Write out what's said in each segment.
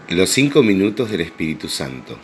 Los 5 minutos del Espíritu Santo.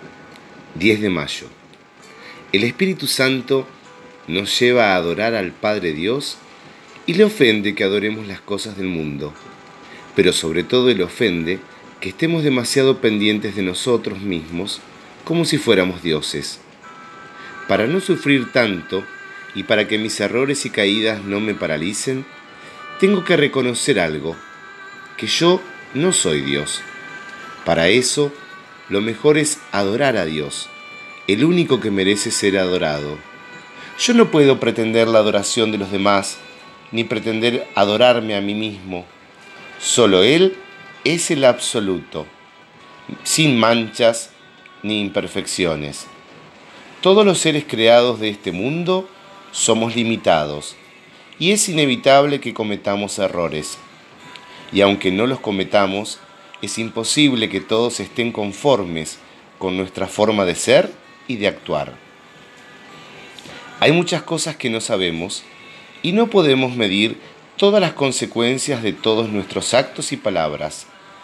10 de mayo. El Espíritu Santo nos lleva a adorar al Padre Dios y le ofende que adoremos las cosas del mundo, pero sobre todo le ofende que estemos demasiado pendientes de nosotros mismos como si fuéramos dioses. Para no sufrir tanto y para que mis errores y caídas no me paralicen, tengo que reconocer algo, que yo no soy Dios. Para eso, lo mejor es adorar a Dios, el único que merece ser adorado. Yo no puedo pretender la adoración de los demás, ni pretender adorarme a mí mismo. Solo Él es el absoluto, sin manchas ni imperfecciones. Todos los seres creados de este mundo somos limitados, y es inevitable que cometamos errores. Y aunque no los cometamos, es imposible que todos estén conformes con nuestra forma de ser y de actuar. Hay muchas cosas que no sabemos y no podemos medir todas las consecuencias de todos nuestros actos y palabras.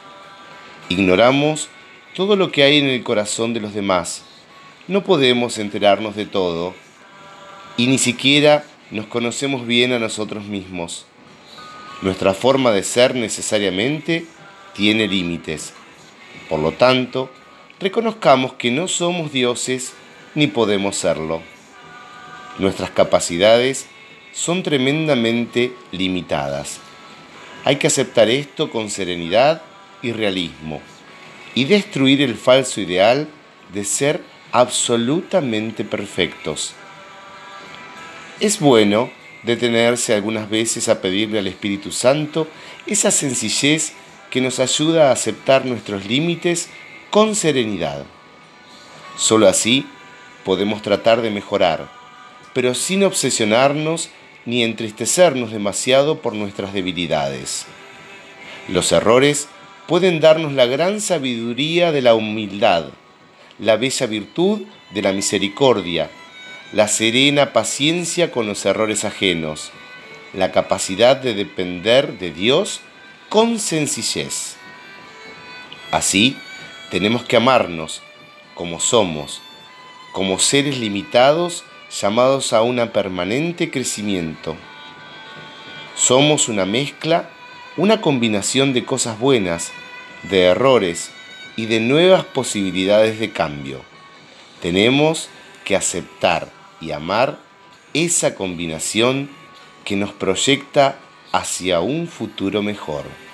Ignoramos todo lo que hay en el corazón de los demás. No podemos enterarnos de todo y ni siquiera nos conocemos bien a nosotros mismos. Nuestra forma de ser necesariamente tiene límites. Por lo tanto, reconozcamos que no somos dioses ni podemos serlo. Nuestras capacidades son tremendamente limitadas. Hay que aceptar esto con serenidad y realismo y destruir el falso ideal de ser absolutamente perfectos. Es bueno detenerse algunas veces a pedirle al Espíritu Santo esa sencillez que nos ayuda a aceptar nuestros límites con serenidad. Solo así podemos tratar de mejorar, pero sin obsesionarnos ni entristecernos demasiado por nuestras debilidades. Los errores pueden darnos la gran sabiduría de la humildad, la bella virtud de la misericordia, la serena paciencia con los errores ajenos, la capacidad de depender de Dios con sencillez. Así, tenemos que amarnos como somos, como seres limitados llamados a un permanente crecimiento. Somos una mezcla, una combinación de cosas buenas, de errores y de nuevas posibilidades de cambio. Tenemos que aceptar y amar esa combinación que nos proyecta hacia un futuro mejor.